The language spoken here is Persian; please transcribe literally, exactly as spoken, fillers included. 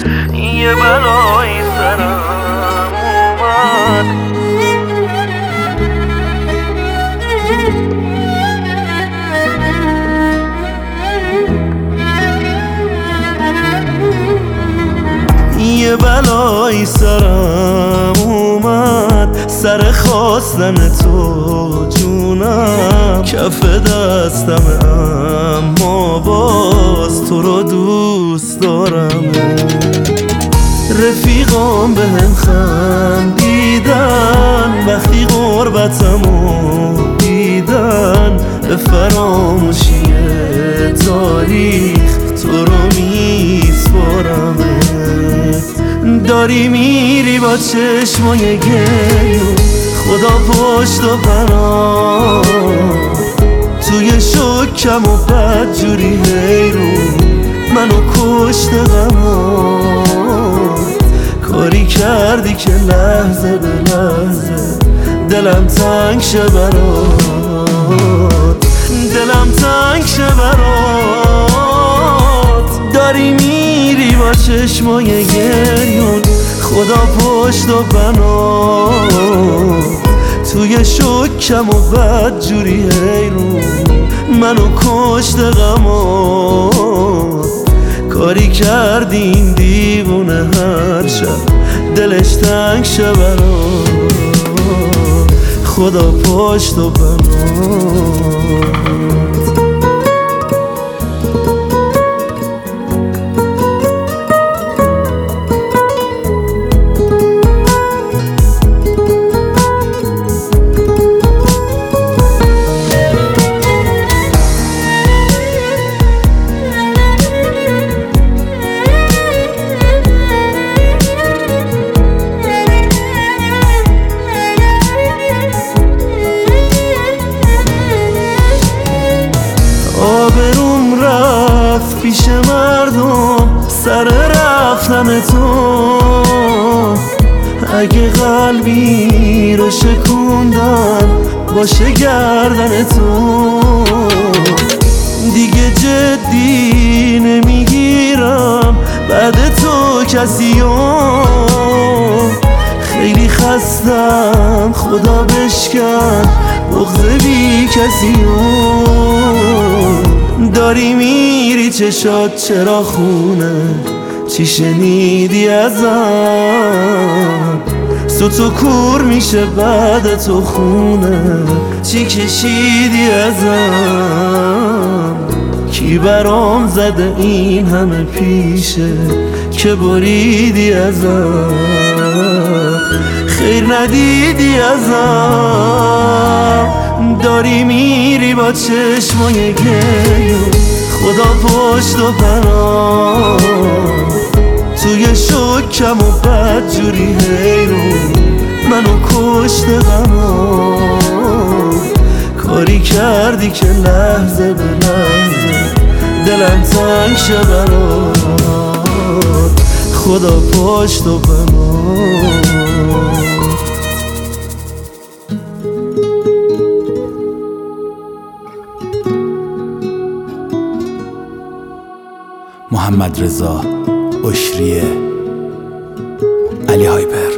یه بلایی سرم اومد. یه بلایی سرم اومد، سر خواستن تو جونم کف دستم، اما باز تو رو دوست دارم. رفیقام بهم خندیدن وقتی غربتمو دیدن، به فراموشی تاریخ تو رو میسپارم. داری میری با چشمای گریون، خدا پشت و پناه، توی شکم و بدجوری حیرون منو کشت غمات. کاری کردی که لحظه به لحظه دلم تنگ شه برات، دلم تنگ شه برات. داری میری با چشمای گریون، خدا پشت و بنا، توی شکم و بدجوری حیرون منو کشت غمات. کاری کردی این دیوونه هر شب دلش تنگ شه برات، خدا پشت و بنات. آبروم رفت پیش مردم سر رفتن تو، اگه قلبی رو شکوندن باشه گردن تو. دیگه جدی نمیگیرم بعد تو کسیو، خیلی خستم خدا بشکن بغض بی کسیو. داری میری چشات چرا خونه، چی شنیدی ازم؟ سوتو کور میشه بعد تو خونه، چی کشیدی ازم؟ کی برام زده این همه پیشه که بریدی ازم؟ خیر ندیدی ازم. داری میری با چشمای گریون، خدا پشت و پناه، توی شکم و بدجوری حیرون منو کشت غمات. کاری کردی که لحظه به لحظه دلم تنگ شه برات، خدا پشت و پناه. محمد رضا اشریه، علی هایپر.